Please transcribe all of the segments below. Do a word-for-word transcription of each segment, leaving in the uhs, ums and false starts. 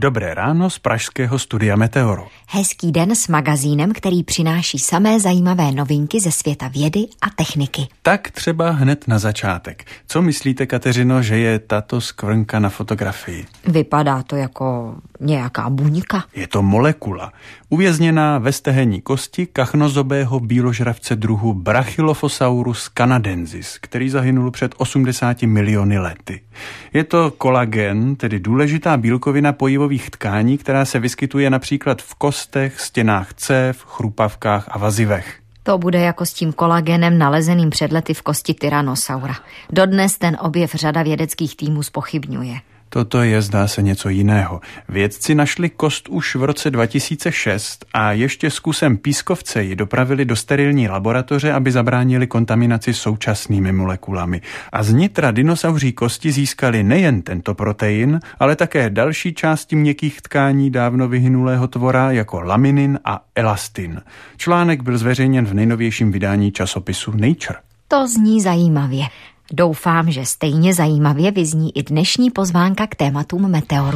Dobré ráno z pražského studia Meteoru. Hezký den s magazínem, který přináší samé zajímavé novinky ze světa vědy a techniky. Tak třeba hned na začátek. Co myslíte, Kateřino, že je tato skvrnka na fotografii? Vypadá to jako nějaká buňka. Je to molekula, uvězněná ve stehenní kosti kachnozobého býložravce druhu Brachylophosaurus canadensis, který zahynul před osmdesáti miliony lety. Je to kolagen, tedy důležitá bílkovina pojivových tkání, která se vyskytuje například v kostech, stěnách cév, chrupavkách a vazivech. To bude jako s tím kolagenem nalezeným před lety v kosti Tyrannosaura. Dodnes ten objev řada vědeckých týmů zpochybňuje. Toto je, zdá se, něco jiného. Vědci našli kost už v roce dva tisíce šest a ještě s kusem pískovce ji dopravili do sterilní laboratoře, aby zabránili kontaminaci současnými molekulami. A z nitra dinosauří kosti získali nejen tento protein, ale také další části měkkých tkání dávno vyhynulého tvora, jako laminin a elastin. Článek byl zveřejněn v nejnovějším vydání časopisu Nature. To zní zajímavě. Doufám, že stejně zajímavě vyzní i dnešní pozvánka k tématům Meteoru.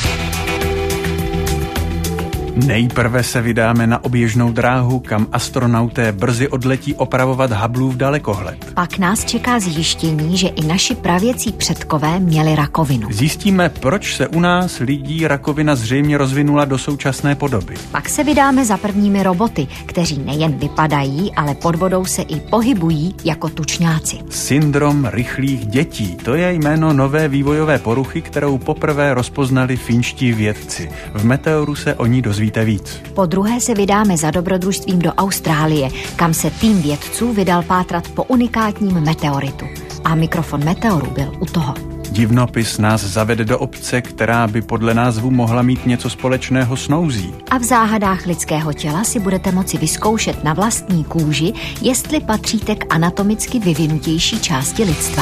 Nejprve se vydáme na oběžnou dráhu, kam astronauté brzy odletí opravovat Hubbleův dalekohled. Pak nás čeká zjištění, že i naši pravěcí předkové měli rakovinu. Zjistíme, proč se u nás lidí rakovina zřejmě rozvinula do současné podoby. Pak se vydáme za prvními roboty, kteří nejen vypadají, ale pod vodou se i pohybují jako tučňáci. Syndrom rychlých dětí, to je jméno nové vývojové poruchy, kterou poprvé rozpoznali finští vědci. V Meteoru se o ní dozvíte víc. Po druhé se vydáme za dobrodružstvím do Austrálie, kam se tým vědců vydal pátrat po unikátním meteoritu. A mikrofon Meteoru byl u toho. Divnopis nás zavede do obce, která by podle názvu mohla mít něco společného s nouzí. A v záhadách lidského těla si budete moci vyzkoušet na vlastní kůži, jestli patříte k anatomicky vyvinutější části lidstva.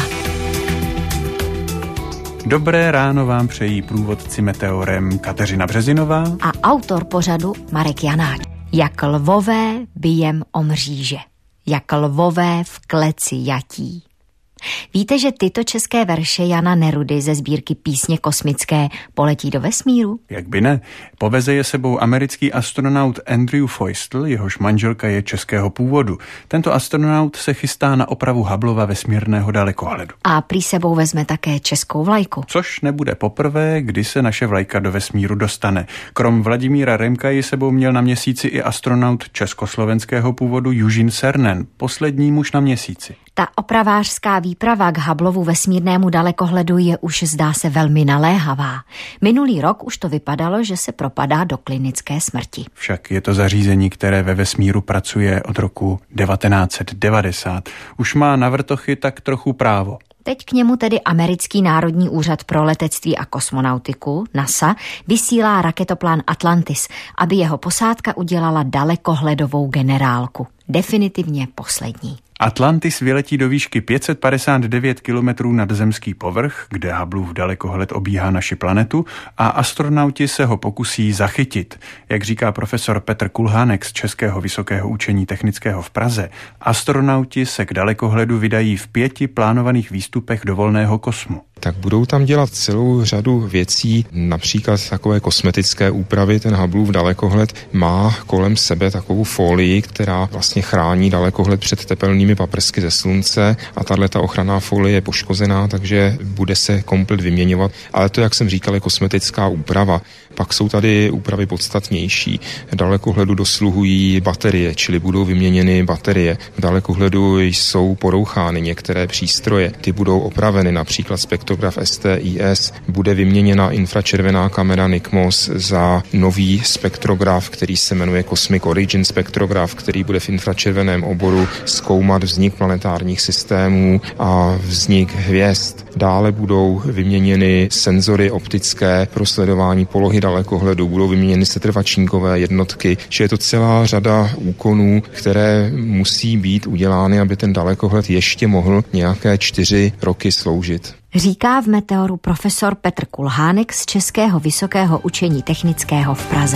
Dobré ráno vám přejí průvodci Meteorem Kateřina Březinová a autor pořadu Marek Janáč. Jak lvové bijem o mříže, jak lvové v kleci jatí. Víte, že tyto české verše Jana Nerudy ze sbírky Písně kosmické poletí do vesmíru? Jak by ne? Poveze je sebou americký astronaut Andrew Feustel, jehož manželka je českého původu. Tento astronaut se chystá na opravu Hubbleova vesmírného dalekohledu. A prý sebou vezme také českou vlajku. Což nebude poprvé, kdy se naše vlajka do vesmíru dostane. Krom Vladimíra Remka ji sebou měl na měsíci i astronaut československého původu Eugene Cernan, poslední muž na měsíci. Ta opravářská výprava k Hubbleovu vesmírnému dalekohledu je už, zdá se, velmi naléhavá. Minulý rok už to vypadalo, že se propadá do klinické smrti. Však je to zařízení, které ve vesmíru pracuje od roku devatenáct set devadesát. Už má na vrtochy tak trochu právo. Teď k němu tedy americký Národní úřad pro letectví a kosmonautiku, NASA, vysílá raketoplán Atlantis, aby jeho posádka udělala dalekohledovou generálku. Definitivně poslední. Atlantis vyletí do výšky pět set padesát devět kilometrů nad zemský povrch, kde Hubbleův dalekohled obíhá naši planetu, a astronauti se ho pokusí zachytit. Jak říká profesor Petr Kulhánek z Českého vysokého učení technického v Praze, astronauti se k dalekohledu vydají v pěti plánovaných výstupech do volného kosmu. Tak budou tam dělat celou řadu věcí, například takové kosmetické úpravy. Ten Hubbleův dalekohled má kolem sebe takovou folii, která vlastně chrání dalekohled před tepelnými paprsky ze slunce, a tato ochranná folie je poškozená, takže bude se komplet vyměňovat. Ale to, jak jsem říkal, je kosmetická úprava. Pak jsou tady úpravy podstatnější. V dalekohledu dosluhují baterie, čili budou vyměněny baterie. V dalekohledu jsou porouchány některé přístroje. Ty budou opraveny, například spektrograf S T I S. Bude vyměněna infračervená kamera Nikmos za nový spektrograf, který se jmenuje Cosmic Origin spektrograf, který bude v infračerveném oboru zkoumat vznik planetárních systémů a vznik hvězd. Dále budou vyměněny senzory optické pro sledování polohy dalekohledu, budou vyměněny setrvačníkové jednotky, že je to celá řada úkonů, které musí být udělány, aby ten dalekohled ještě mohl nějaké čtyři roky sloužit. Říká v Meteoru profesor Petr Kulhánek z Českého vysokého učení technického v Praze.